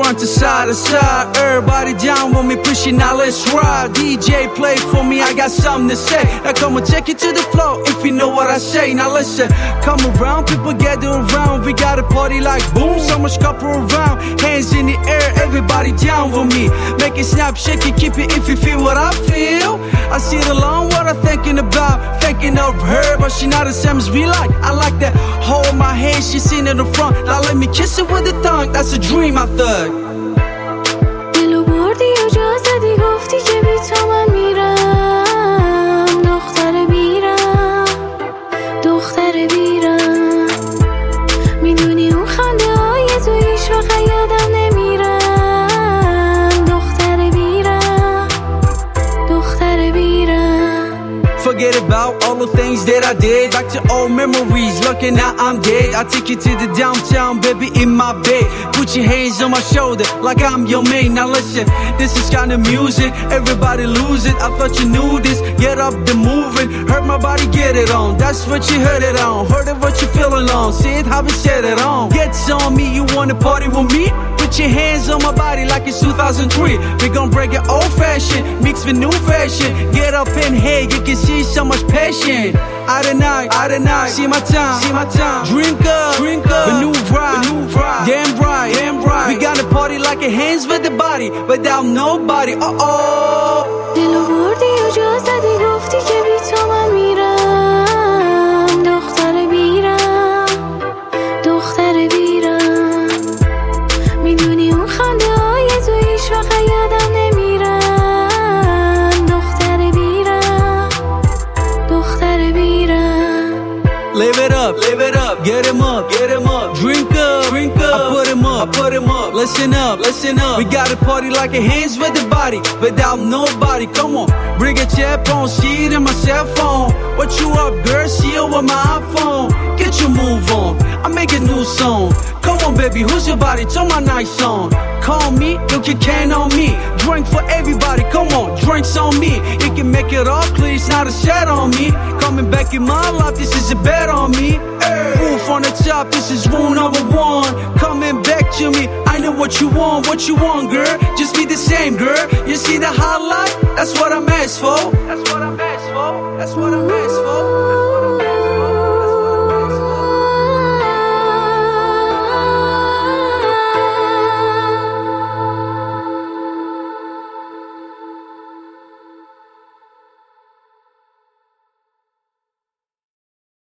front to side to side. Everybody down with me pushing, now let's ride. DJ play for me, I got something to say. Now come and take it to the floor if you know what I say. Now listen, come around, people gather around. We got a party like boom, so much couple around. Hands in the air, everybody down with me. Make it snap, shake it, keep it if you feel what I feel. I see it alone, what I'm thinking about. Thinking of her, but she not the same as we like. I like that, hold my hand, she seen in the front. Now let me kiss it with a tongue, that's a dream I thug. دلو بردی و جا زدی گفتی که بی تو من میرم. دختر بیرم، دختر بیرم. میدونی اون خنده های تو هیچ وقت یادم نمیرم. دختر بیرم، دختر بیرم. Forget about all the things that I did. Back to old memories, looking now I'm dead. I take you to the downtown, baby, in my bed. Put your hands on my shoulder like I'm your man. Now listen, this is kind of music, everybody lose it. I thought you knew this, get up the moving. Hurt my body, get it on, that's what you heard it on. Heard it, what you feeling on, see it, how we set it on. Gets on me, you wanna party with me? Put your hands on my body like it's 2003. We gon' break it old fashioned, mix with new fashion. Get up in here, you can see so much passion. Out at night, see my time, drink up, the new ride, damn right, we gotta party like a hands with the body, without nobody, دلو بردی و جا زدی گفتی که بی تو من میرم. دختر بیرم، دختر بیرم. میدونی اون خنده های تو هیچ وقت یادم نمیرم. دختر بیرم، دختر بیرم. Live it up, get him up, drink up, I put him up, listen up, we gotta party like a hands with the body, without nobody, come on, bring a chair on, see it in my cell phone, what you up girl, see it with my iPhone, get your move on, I make a new song, come on baby, who's your body, turn my nice song, call me, you can count on me, drink for everybody, come on, drinks on me, you can make it all clear, it's not a set on me, coming back in my life, this is a bet on me, roof on the top, this is rule number one, coming back to me, I know what you want, girl, just be the same, girl, you see the highlight, that's what I'm asked for, that's what I'm